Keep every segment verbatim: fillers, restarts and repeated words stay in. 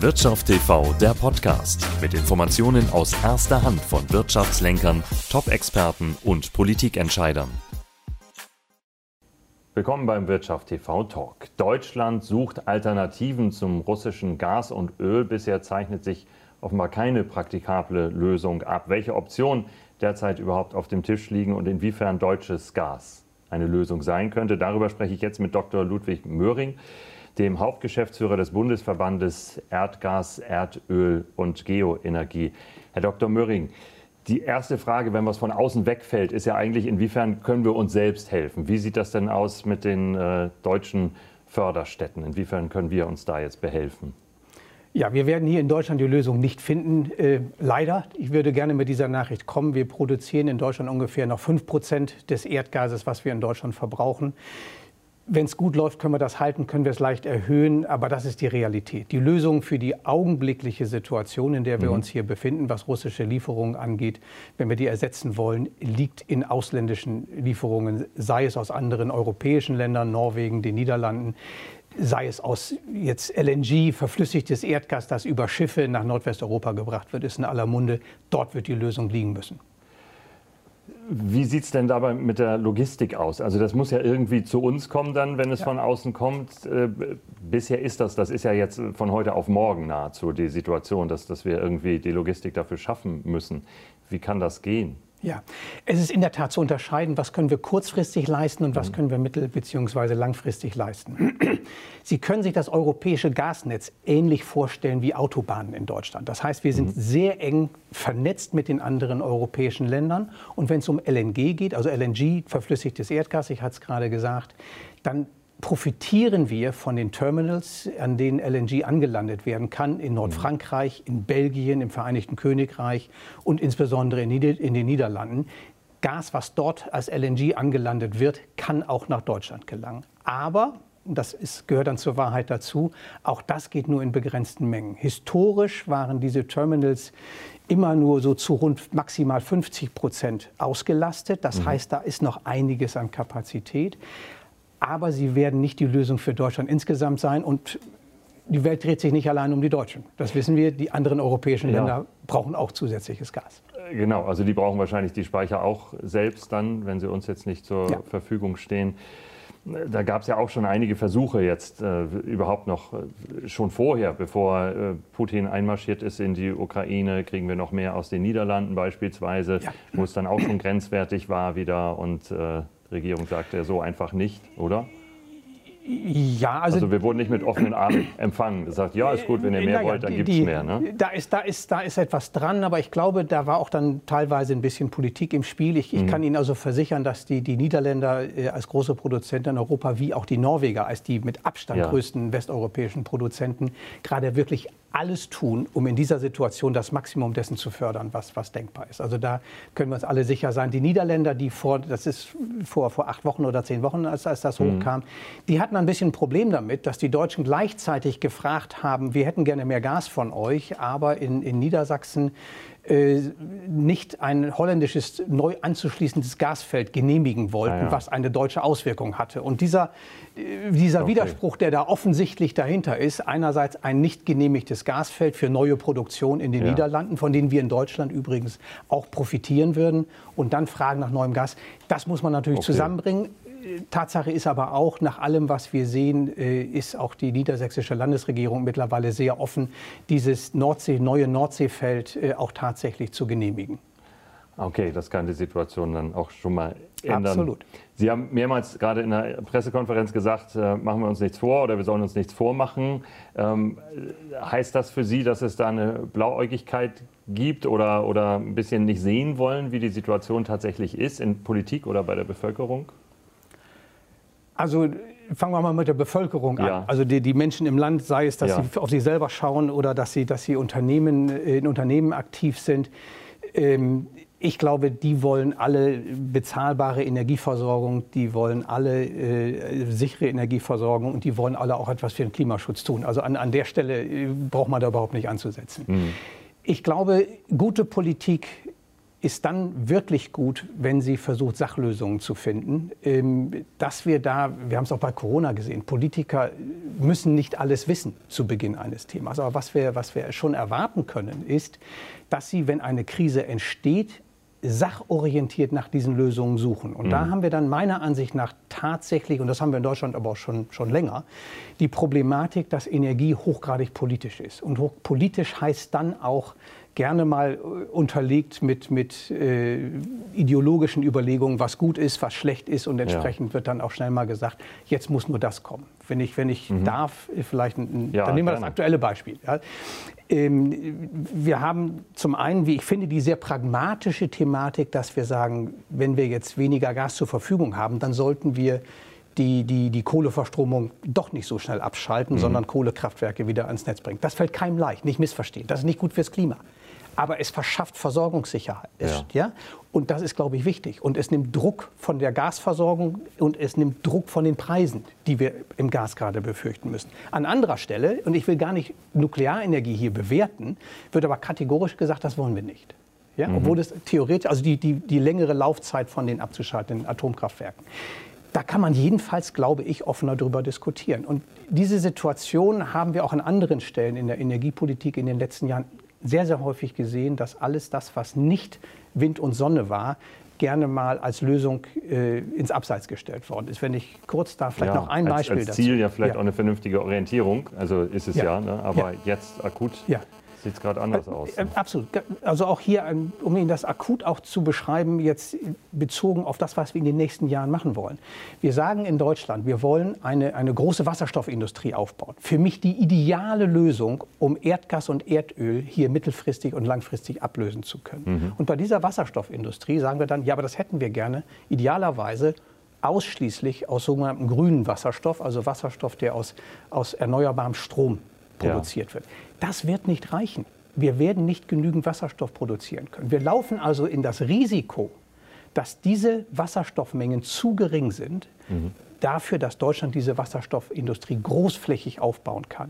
Wirtschaft T V, der Podcast mit Informationen aus erster Hand von Wirtschaftslenkern, Top-Experten und Politikentscheidern. Willkommen beim Wirtschaft T V Talk. Deutschland sucht Alternativen zum russischen Gas und Öl. Bisher zeichnet sich offenbar keine praktikable Lösung ab. Welche Optionen derzeit überhaupt auf dem Tisch liegen und inwiefern deutsches Gas eine Lösung sein könnte, darüber spreche ich jetzt mit Doktor Ludwig Möhring, dem Hauptgeschäftsführer des Bundesverbandes Erdgas, Erdöl und Geoenergie. Herr Doktor Möhring, die erste Frage, wenn was von außen wegfällt, ist ja eigentlich, inwiefern können wir uns selbst helfen? Wie sieht das denn aus mit den äh, deutschen Förderstätten? Inwiefern können wir uns da jetzt behelfen? Ja, wir werden hier in Deutschland die Lösung nicht finden, äh, leider. Ich würde gerne mit dieser Nachricht kommen. Wir produzieren in Deutschland ungefähr noch fünf Prozent des Erdgases, was wir in Deutschland verbrauchen. Wenn es gut läuft, können wir das halten, können wir es leicht erhöhen, aber das ist die Realität. Die Lösung für die augenblickliche Situation, in der wir mhm. uns hier befinden, was russische Lieferungen angeht, wenn wir die ersetzen wollen, liegt in ausländischen Lieferungen, sei es aus anderen europäischen Ländern, Norwegen, den Niederlanden, sei es aus jetzt L N G, verflüssigtes Erdgas, das über Schiffe nach Nordwesteuropa gebracht wird, ist in aller Munde. Dort wird die Lösung liegen müssen. Wie sieht es denn dabei mit der Logistik aus? Also das muss ja irgendwie zu uns kommen dann, wenn es ja. von außen kommt. Äh, bisher ist das, das ist ja jetzt von heute auf morgen nahezu die Situation, dass, dass wir irgendwie die Logistik dafür schaffen müssen. Wie kann das gehen? Ja, es ist in der Tat zu unterscheiden, was können wir kurzfristig leisten und was können wir mittel- bzw. langfristig leisten. Sie können sich das europäische Gasnetz ähnlich vorstellen wie Autobahnen in Deutschland. Das heißt, wir sind mhm. sehr eng vernetzt mit den anderen europäischen Ländern. Und wenn es um L N G geht, also L N G, verflüssigtes Erdgas, ich hatte es gerade gesagt, dann profitieren wir von den Terminals, an denen L N G angelandet werden kann, in Nordfrankreich, in Belgien, im Vereinigten Königreich und insbesondere in, Nieder- in den Niederlanden. Gas, was dort als L N G angelandet wird, kann auch nach Deutschland gelangen. Aber, das ist, gehört dann zur Wahrheit dazu, auch das geht nur in begrenzten Mengen. Historisch waren diese Terminals immer nur so zu rund maximal fünfzig Prozent ausgelastet. Das mhm. heißt, da ist noch einiges an Kapazität. Aber sie werden nicht die Lösung für Deutschland insgesamt sein. Und die Welt dreht sich nicht allein um die Deutschen. Das wissen wir. Die anderen europäischen ja. Länder brauchen auch zusätzliches Gas. Genau, also die brauchen wahrscheinlich die Speicher auch selbst dann, wenn sie uns jetzt nicht zur ja. Verfügung stehen. Da gab es ja auch schon einige Versuche jetzt äh, überhaupt noch äh, schon vorher, bevor äh, Putin einmarschiert ist in die Ukraine, kriegen wir noch mehr aus den Niederlanden beispielsweise, ja. wo es dann auch schon grenzwertig war wieder und äh, die Regierung sagte so einfach nicht, oder? Ja, also, also wir wurden nicht mit offenen Armen empfangen. Gesagt, ja, ist gut, wenn ihr mehr naja, wollt, dann gibt es mehr. Ne? Da, ist, da, ist, da ist etwas dran, aber ich glaube, da war auch dann teilweise ein bisschen Politik im Spiel. Ich, ich mhm. kann Ihnen also versichern, dass die, die Niederländer äh, als große Produzenten in Europa, wie auch die Norweger als die mit Abstand ja. größten westeuropäischen Produzenten, gerade wirklich alles tun, um in dieser Situation das Maximum dessen zu fördern, was, was denkbar ist. Also da können wir uns alle sicher sein. Die Niederländer, die vor, das ist vor, vor acht Wochen oder zehn Wochen, als, als das mhm. hochkam, die hatten ein bisschen ein Problem damit, dass die Deutschen gleichzeitig gefragt haben, wir hätten gerne mehr Gas von euch, aber in, in Niedersachsen äh, nicht ein holländisches neu anzuschließendes Gasfeld genehmigen wollten, ah ja. was eine deutsche Auswirkung hatte. Und dieser, äh, dieser okay. Widerspruch, der da offensichtlich dahinter ist, einerseits ein nicht genehmigtes Gasfeld für neue Produktion in den ja. Niederlanden, von denen wir in Deutschland übrigens auch profitieren würden, und dann Fragen nach neuem Gas. Das muss man natürlich okay. zusammenbringen. Tatsache ist aber auch, nach allem, was wir sehen, ist auch die niedersächsische Landesregierung mittlerweile sehr offen, dieses Nordsee, neue Nordseefeld auch tatsächlich zu genehmigen. Okay, das kann die Situation dann auch schon mal ändern. Absolut. Sie haben mehrmals gerade in der Pressekonferenz gesagt, äh, machen wir uns nichts vor oder wir sollen uns nichts vormachen. Ähm, heißt das für Sie, dass es da eine Blauäugigkeit gibt oder, oder ein bisschen nicht sehen wollen, wie die Situation tatsächlich ist in Politik oder bei der Bevölkerung? Also fangen wir mal mit der Bevölkerung an. Ja. Also die, die Menschen im Land, sei es, dass ja. sie auf sich selber schauen oder dass sie, dass sie Unternehmen, in Unternehmen aktiv sind. Ähm, ich glaube, die wollen alle bezahlbare Energieversorgung, die wollen alle äh, sichere Energieversorgung und die wollen alle auch etwas für den Klimaschutz tun. Also an, an der Stelle äh, braucht man da überhaupt nicht anzusetzen. Mhm. Ich glaube, gute Politik ist dann wirklich gut, wenn sie versucht, Sachlösungen zu finden. Dass wir da, wir haben es auch bei Corona gesehen, Politiker müssen nicht alles wissen zu Beginn eines Themas. Aber was wir, was wir schon erwarten können, ist, dass sie, wenn eine Krise entsteht, sachorientiert nach diesen Lösungen suchen. Und mhm. da haben wir dann meiner Ansicht nach tatsächlich, und das haben wir in Deutschland aber auch schon, schon länger, die Problematik, dass Energie hochgradig politisch ist. Und hochpolitisch heißt dann auch gerne mal unterlegt mit, mit äh, ideologischen Überlegungen, was gut ist, was schlecht ist. Und entsprechend ja. wird dann auch schnell mal gesagt, jetzt muss nur das kommen. Wenn ich, wenn ich mhm. darf, vielleicht, ein, ja, dann nehmen wir gerne. das aktuelle Beispiel. Ja. Ähm, wir haben zum einen, wie ich finde, die sehr pragmatische Thematik, dass wir sagen, wenn wir jetzt weniger Gas zur Verfügung haben, dann sollten wir die, die, die Kohleverstromung doch nicht so schnell abschalten, mhm. sondern Kohlekraftwerke wieder ans Netz bringen. Das fällt keinem leicht, nicht missverstehen. Das ist nicht gut fürs Klima. Aber es verschafft Versorgungssicherheit. Ja. Ja? Und das ist, glaube ich, wichtig. Und es nimmt Druck von der Gasversorgung und es nimmt Druck von den Preisen, die wir im Gas gerade befürchten müssen. An anderer Stelle, und ich will gar nicht Nuklearenergie hier bewerten, wird aber kategorisch gesagt, das wollen wir nicht. Ja? Mhm. Obwohl es theoretisch, also die, die, die längere Laufzeit von den abzuschaltenden Atomkraftwerken. Da kann man jedenfalls, glaube ich, offener darüber diskutieren. Und diese Situation haben wir auch an anderen Stellen in der Energiepolitik in den letzten Jahren sehr, sehr häufig gesehen, dass alles das, was nicht Wind und Sonne war, gerne mal als Lösung äh, ins Abseits gestellt worden ist. Wenn ich kurz da vielleicht ja, noch ein als, Beispiel als dazu. Ziel ja vielleicht ja. auch eine vernünftige Orientierung, also ist es ja, ja ne? aber ja. jetzt akut ja. sieht es gerade anders aus. Äh, absolut. Also auch hier, um Ihnen das akut auch zu beschreiben, jetzt bezogen auf das, was wir in den nächsten Jahren machen wollen. Wir sagen in Deutschland, wir wollen eine, eine große Wasserstoffindustrie aufbauen. Für mich die ideale Lösung, um Erdgas und Erdöl hier mittelfristig und langfristig ablösen zu können. Mhm. Und bei dieser Wasserstoffindustrie sagen wir dann, ja, aber das hätten wir gerne idealerweise ausschließlich aus sogenanntem grünen Wasserstoff, also Wasserstoff, der aus, aus erneuerbarem Strom produziert ja. wird. Das wird nicht reichen. Wir werden nicht genügend Wasserstoff produzieren können. Wir laufen also in das Risiko, dass diese Wasserstoffmengen zu gering sind, mhm. dafür, dass Deutschland diese Wasserstoffindustrie großflächig aufbauen kann.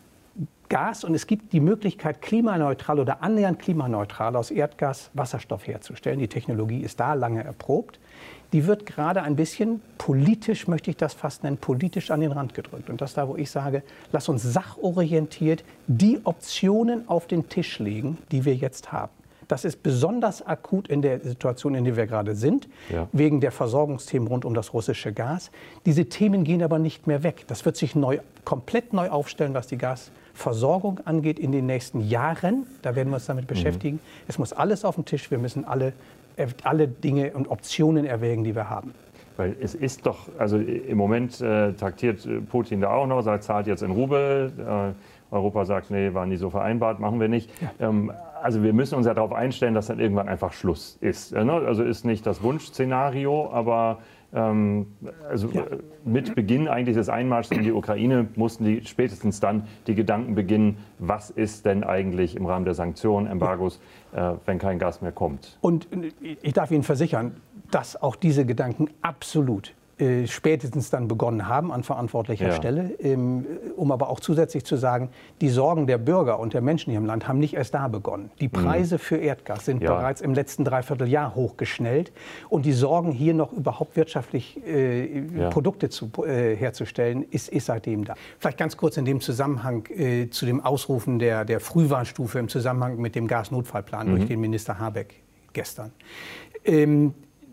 Gas, und es gibt die Möglichkeit, klimaneutral oder annähernd klimaneutral aus Erdgas Wasserstoff herzustellen. Die Technologie ist da lange erprobt. Die wird gerade ein bisschen politisch, möchte ich das fast nennen, politisch an den Rand gedrückt. Und das ist da, wo ich sage, lass uns sachorientiert die Optionen auf den Tisch legen, die wir jetzt haben. Das ist besonders akut in der Situation, in der wir gerade sind, ja. wegen der Versorgungsthemen rund um das russische Gas. Diese Themen gehen aber nicht mehr weg. Das wird sich neu, komplett neu aufstellen, was die Gasversorgung angeht in den nächsten Jahren. Da werden wir uns damit beschäftigen. Mhm. Es muss alles auf den Tisch. Wir müssen alle alle Dinge und Optionen erwägen, die wir haben. Weil es ist doch, also im Moment äh, taktiert Putin da auch noch, sagt, zahlt jetzt in Rubel. Äh, Europa sagt, nee, war nie so vereinbart, machen wir nicht. Ja. Ähm, also wir müssen uns ja darauf einstellen, dass dann irgendwann einfach Schluss ist. Äh, ne? Also ist nicht das Wunschszenario, aber ähm, also ja. mit Beginn eigentlich des Einmarschs in die Ukraine mussten die spätestens dann die Gedanken beginnen, was ist denn eigentlich im Rahmen der Sanktionen, Embargos, ja. äh, wenn kein Gas mehr kommt. Und ich darf Ihnen versichern, dass auch diese Gedanken absolut äh, spätestens dann begonnen haben an verantwortlicher ja. Stelle, ähm, um aber auch zusätzlich zu sagen, die Sorgen der Bürger und der Menschen hier im Land haben nicht erst da begonnen. Die Preise mhm. für Erdgas sind ja. bereits im letzten Dreivierteljahr hochgeschnellt und die Sorgen, hier noch überhaupt wirtschaftlich äh, ja. Produkte zu, äh, herzustellen, ist, ist seitdem da. Vielleicht ganz kurz in dem Zusammenhang äh, zu dem Ausrufen der, der Frühwarnstufe im Zusammenhang mit dem Gasnotfallplan mhm. durch den Minister Habeck gestern. Ähm,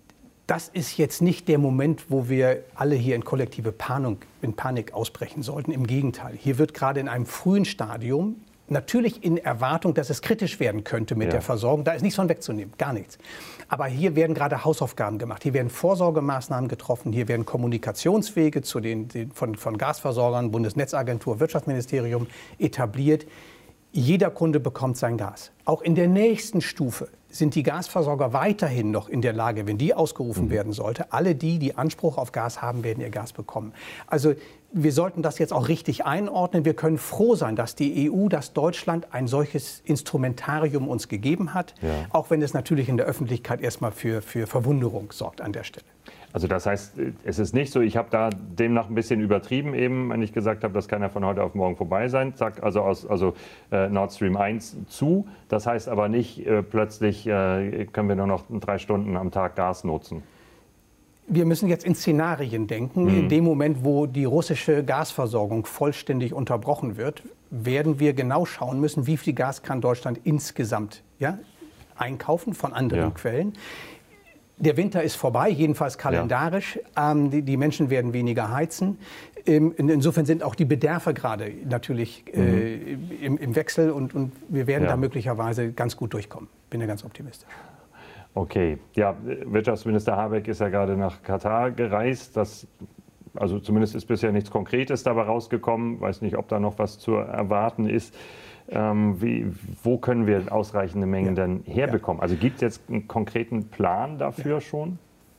Das ist jetzt nicht der Moment, wo wir alle hier in kollektive Panik, in Panik ausbrechen sollten. Im Gegenteil. Hier wird gerade in einem frühen Stadium, natürlich in Erwartung, dass es kritisch werden könnte mit ja. der Versorgung, da ist nichts von wegzunehmen, gar nichts. Aber hier werden gerade Hausaufgaben gemacht. Hier werden Vorsorgemaßnahmen getroffen. Hier werden Kommunikationswege zu den, den von, von Gasversorgern, Bundesnetzagentur, Wirtschaftsministerium etabliert. Jeder Kunde bekommt sein Gas. Auch in der nächsten Stufe sind die Gasversorger weiterhin noch in der Lage, wenn die ausgerufen mhm. werden sollte, alle die, die Anspruch auf Gas haben, werden ihr Gas bekommen. Also wir sollten das jetzt auch richtig einordnen. Wir können froh sein, dass die E U, dass Deutschland ein solches Instrumentarium uns gegeben hat, ja. auch wenn es natürlich in der Öffentlichkeit erstmal für, für Verwunderung sorgt an der Stelle. Also das heißt, es ist nicht so, ich habe da demnach ein bisschen übertrieben eben, wenn ich gesagt habe, das kann ja von heute auf morgen vorbei sein. Zack, also, aus, also äh, Nord Stream eins zu. Das heißt aber nicht, äh, plötzlich äh, können wir nur noch drei Stunden am Tag Gas nutzen. Wir müssen jetzt in Szenarien denken. Mhm. In dem Moment, wo die russische Gasversorgung vollständig unterbrochen wird, werden wir genau schauen müssen, wie viel Gas kann Deutschland insgesamt ja, einkaufen von anderen ja. Quellen. Der Winter ist vorbei, jedenfalls kalendarisch. Ja. Ähm, die, die Menschen werden weniger heizen. Ähm, insofern sind auch die Bedarfe gerade natürlich äh, mhm. im, im Wechsel und, und wir werden ja. da möglicherweise ganz gut durchkommen. Bin ja ganz optimistisch. Okay, ja, Wirtschaftsminister Habeck ist ja gerade nach Katar gereist. Das, also zumindest ist bisher nichts Konkretes dabei rausgekommen. Ich weiß nicht, ob da noch was zu erwarten ist. Ähm, wie, wo können wir ausreichende Mengen ja. denn herbekommen? Ja. Also gibt es jetzt einen konkreten Plan dafür ja. schon?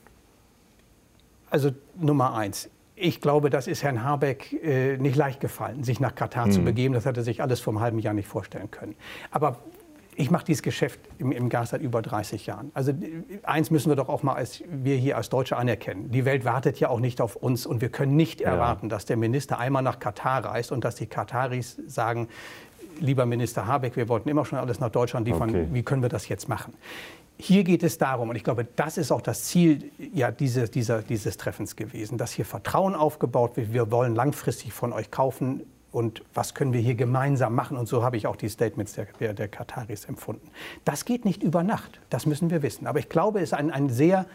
Also Nummer eins. Ich glaube, das ist Herrn Habeck äh, nicht leicht gefallen, sich nach Katar mhm. zu begeben. Das hat er sich alles vor einem halben Jahr nicht vorstellen können. Aber ich mache dieses Geschäft im, im Gas seit über dreißig Jahren. Also eins müssen wir doch auch mal als wir hier als Deutsche anerkennen. Die Welt wartet ja auch nicht auf uns und wir können nicht ja. erwarten, dass der Minister einmal nach Katar reist und dass die Kataris sagen, lieber Minister Habeck, wir wollten immer schon alles nach Deutschland liefern, okay. wie können wir das jetzt machen? Hier geht es darum, und ich glaube, das ist auch das Ziel ja, diese, dieser, dieses Treffens gewesen, dass hier Vertrauen aufgebaut wird. Wir wollen langfristig von euch kaufen. Und was können wir hier gemeinsam machen? Und so habe ich auch die Statements der, der, der Kataris empfunden. Das geht nicht über Nacht, das müssen wir wissen. Aber ich glaube, es ist ein, ein sehr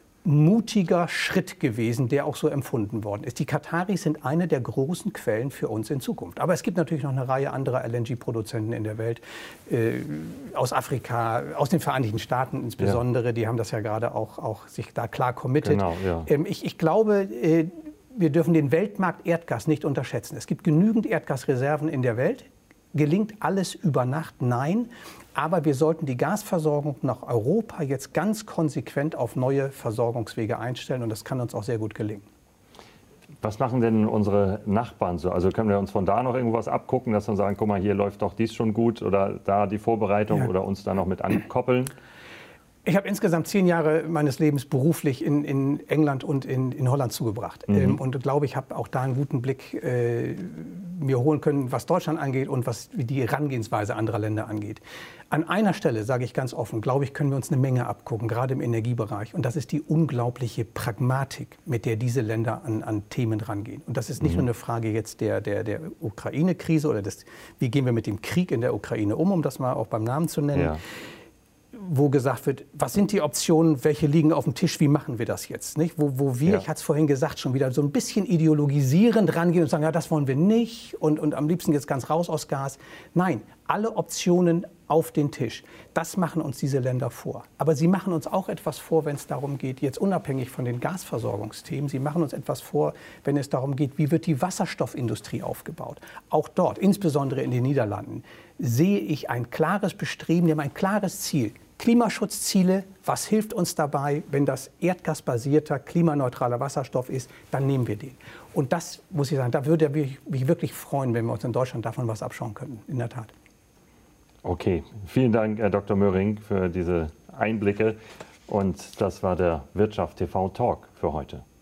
mutiger Schritt gewesen, der auch so empfunden worden ist. Die Kataris sind eine der großen Quellen für uns in Zukunft. Aber es gibt natürlich noch eine Reihe anderer L N G-Produzenten in der Welt, äh, aus Afrika, aus den Vereinigten Staaten insbesondere. Ja. Die haben das ja gerade auch, auch sich da klar committed. Genau, ja. ähm, ich, ich glaube, äh, wir dürfen den Weltmarkt Erdgas nicht unterschätzen. Es gibt genügend Erdgasreserven in der Welt. Gelingt alles über Nacht? Nein. Aber wir sollten die Gasversorgung nach Europa jetzt ganz konsequent auf neue Versorgungswege einstellen. Und das kann uns auch sehr gut gelingen. Was machen denn unsere Nachbarn so? Also können wir uns von da noch irgendwas abgucken, dass wir sagen, guck mal, hier läuft doch dies schon gut oder da die Vorbereitung ja. oder uns da noch mit ankoppeln? Ich habe insgesamt zehn Jahre meines Lebens beruflich in, in England und in, in Holland zugebracht. Mhm. Ähm, und glaube, ich habe auch da einen guten Blick äh, mir holen können, was Deutschland angeht und was die Herangehensweise anderer Länder angeht. An einer Stelle, sage ich ganz offen, glaube ich, können wir uns eine Menge abgucken, gerade im Energiebereich. Und das ist die unglaubliche Pragmatik, mit der diese Länder an, an Themen rangehen. Und das ist nicht mhm. nur eine Frage jetzt der, der, der Ukraine-Krise oder des, wie gehen wir mit dem Krieg in der Ukraine um, um das mal auch beim Namen zu nennen. Ja. Wo gesagt wird, was sind die Optionen, welche liegen auf dem Tisch, wie machen wir das jetzt? Nicht? Wo, wo wir, ja. ich hatte es vorhin gesagt, schon wieder so ein bisschen ideologisierend rangehen und sagen, ja, das wollen wir nicht und, und am liebsten jetzt ganz raus aus Gas. Nein, alle Optionen auf den Tisch. Das machen uns diese Länder vor. Aber sie machen uns auch etwas vor, wenn es darum geht, jetzt unabhängig von den Gasversorgungsthemen, sie machen uns etwas vor, wenn es darum geht, wie wird die Wasserstoffindustrie aufgebaut. Auch dort, insbesondere in den Niederlanden, sehe ich ein klares Bestreben, wir haben ein klares Ziel. Klimaschutzziele, was hilft uns dabei, wenn das erdgasbasierter, klimaneutraler Wasserstoff ist, dann nehmen wir den. Und das, muss ich sagen, da würde ich mich wirklich freuen, wenn wir uns in Deutschland davon was abschauen könnten, in der Tat. Okay, vielen Dank, Herr Doktor Möhring, für diese Einblicke. Und das war der Wirtschaft T V Talk für heute.